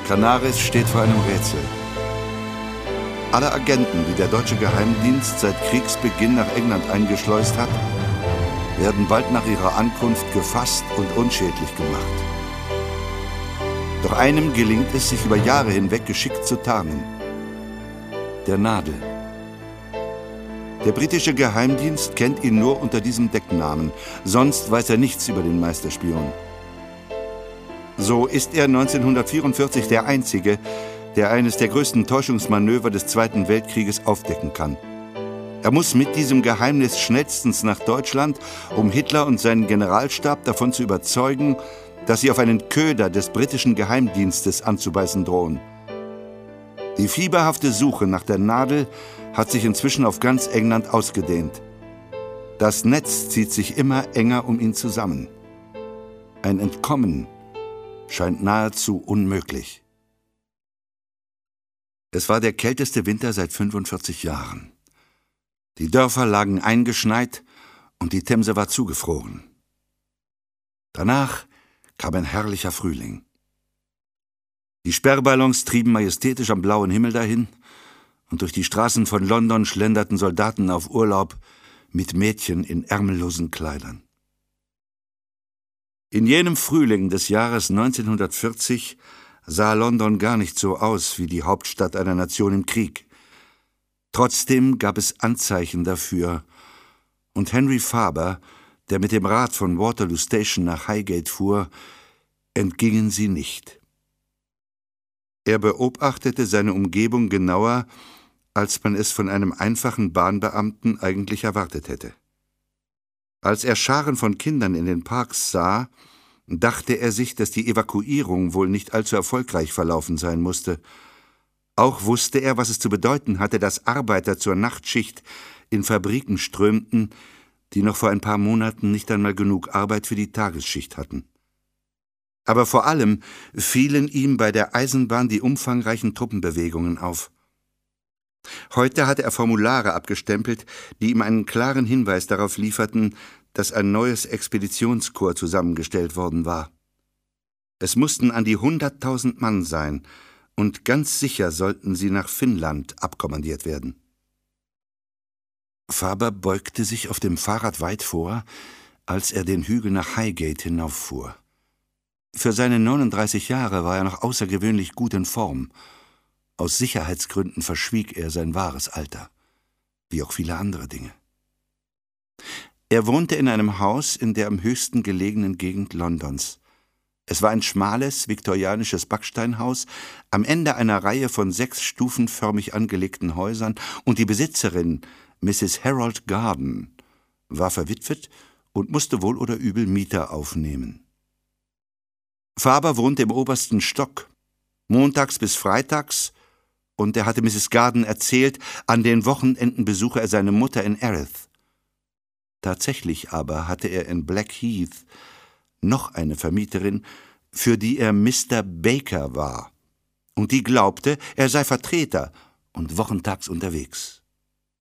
Canaris steht vor einem Rätsel. Alle Agenten, die der deutsche Geheimdienst seit Kriegsbeginn nach England eingeschleust hat, werden bald nach ihrer Ankunft gefasst und unschädlich gemacht. Doch einem gelingt es, sich über Jahre hinweg geschickt zu tarnen: der Nadel. Der britische Geheimdienst kennt ihn nur unter diesem Decknamen, sonst weiß er nichts über den Meisterspion. So ist er 1944 der Einzige, der eines der größten Täuschungsmanöver des Zweiten Weltkrieges aufdecken kann. Er muss mit diesem Geheimnis schnellstens nach Deutschland, um Hitler und seinen Generalstab davon zu überzeugen, dass sie auf einen Köder des britischen Geheimdienstes anzubeißen drohen. Die fieberhafte Suche nach der Nadel hat sich inzwischen auf ganz England ausgedehnt. Das Netz zieht sich immer enger um ihn zusammen. Ein Entkommen scheint nahezu unmöglich. Es war der kälteste Winter seit 45 Jahren. Die Dörfer lagen eingeschneit und die Themse war zugefroren. Danach kam ein herrlicher Frühling. Die Sperrballons trieben majestätisch am blauen Himmel dahin, und durch die Straßen von London schlenderten Soldaten auf Urlaub mit Mädchen in ärmellosen Kleidern. In jenem Frühling des Jahres 1940 sah London gar nicht so aus wie die Hauptstadt einer Nation im Krieg. Trotzdem gab es Anzeichen dafür, und Henry Faber, der mit dem Rad von Waterloo Station nach Highgate fuhr, entgingen sie nicht. Er beobachtete seine Umgebung genauer, als man es von einem einfachen Bahnbeamten eigentlich erwartet hätte. Als er Scharen von Kindern in den Parks sah, dachte er sich, dass die Evakuierung wohl nicht allzu erfolgreich verlaufen sein musste. Auch wusste er, was es zu bedeuten hatte, dass Arbeiter zur Nachtschicht in Fabriken strömten, die noch vor ein paar Monaten nicht einmal genug Arbeit für die Tagesschicht hatten. Aber vor allem fielen ihm bei der Eisenbahn die umfangreichen Truppenbewegungen auf. Heute hatte er Formulare abgestempelt, die ihm einen klaren Hinweis darauf lieferten, dass ein neues Expeditionskorps zusammengestellt worden war. Es mussten an die 100.000 Mann sein, und ganz sicher sollten sie nach Finnland abkommandiert werden. Faber beugte sich auf dem Fahrrad weit vor, als er den Hügel nach Highgate hinauffuhr. Für seine 39 Jahre war er noch außergewöhnlich gut in Form. Aus Sicherheitsgründen verschwieg er sein wahres Alter, wie auch viele andere Dinge. Er wohnte in einem Haus in der am höchsten gelegenen Gegend Londons. Es war ein schmales, viktorianisches Backsteinhaus am Ende einer Reihe von 6 stufenförmig angelegten Häusern, und die Besitzerin, Mrs. Harold Garden, war verwitwet und musste wohl oder übel Mieter aufnehmen. Faber wohnte im obersten Stock, montags bis freitags, und er hatte Mrs. Garden erzählt, an den Wochenenden besuche er seine Mutter in Erith. Tatsächlich aber hatte er in Blackheath noch eine Vermieterin, für die er Mr. Baker war, und die glaubte, er sei Vertreter und wochentags unterwegs.